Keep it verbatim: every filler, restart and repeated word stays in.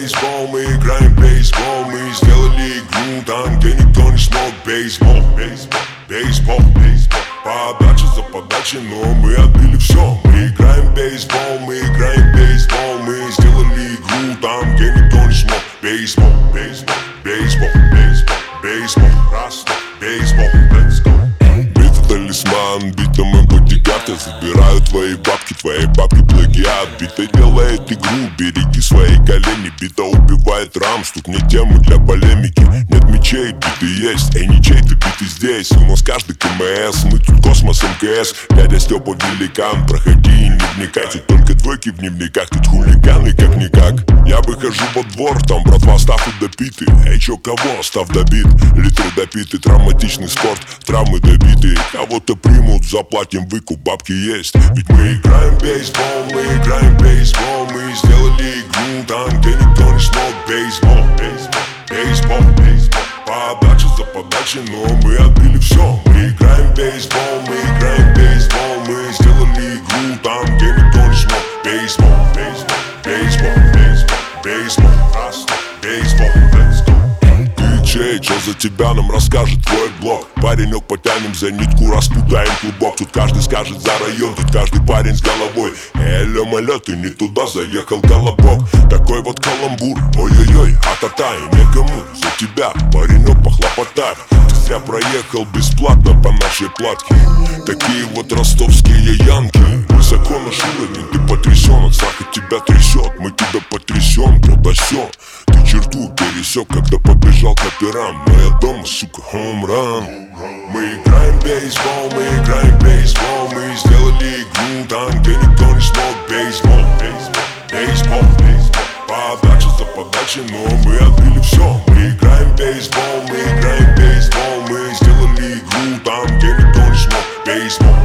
бейсбол, мы играем бейсбол. Мы сделали игру там, где никто не смог. Бейсбол, бейсбол, бейсбол, бейсбол. Подача за подачей, но мы отбили все. Мы играем бейсбол, мы играем бейсбол. Мы сделали игру там, где никто не смог. Бейсбол, бейсбол, бейсбол, бейсбол, бейсбол, раз, бейсбол, let's go. Бита талисман, бита мой бодигард. Я забираю твои бабки, твои бабки плагиат. Бита делает игру, береги свои колени. Бита убивает рамс, тут нет темы для полемики. Нет мечей, биты есть, эй, не чей-то биты здесь. У нас каждый КМС, мы тут космос МКС. Дядя Степа великан, проходи и не вникай. Тут только двойки в дневниках, тут хулиганы как-никак. Я выхожу во двор, там братва став и допиты. Эй, чё кого, став добит, литры допиты. Травматичный спорт, травмы добитые. Кого-то примут, заплатим выкуп, бабки есть. Ведь мы играем бейсбол, мы играем бейсбол. Мы сделали игру там, где никто не смог. Бейсбол, бейсбол, бейсбол, бейсбол. Подача за подачей, но мы отбили все. Мы играем бейсбол, мы играем бейсбол. Мы сделали игру там, где никто не смог. Бейсбол, бейсбол, бейсбол, бейсбол, бейсбол, раз, бейсбол, let's go. Чей, что за тебя нам расскажет твой блог? Паренек, потянем за нитку, распутаем клубок. Тут каждый скажет за район, тут каждый парень с головой. Элё, малё, ты не туда заехал, колобок. Такой вот каламбур, ой-ой-ой, а-та-та. И некому за тебя, паренек, похлопотать. Ты зря проехал бесплатно по нашей платке. Такие вот ростовские янки. Высоко наш уровень, ты потрясен, от страха тебя трясет. Мы тебя потрясем, то сё. Ты черту пересек, когда побежал к операм. Моя дома, сука, хоумран. Мы играем бейсбол, мы играем бейсбол. Мы сделали игру там, где никто не смог. Бейсбол, бейсбол, бейсбол, бейсбол. Подача за подачей, но мы отбили все. Мы играем бейсбол, мы играем бейсбол. Мы сделали игру там, где никто не смог. Бейсбол.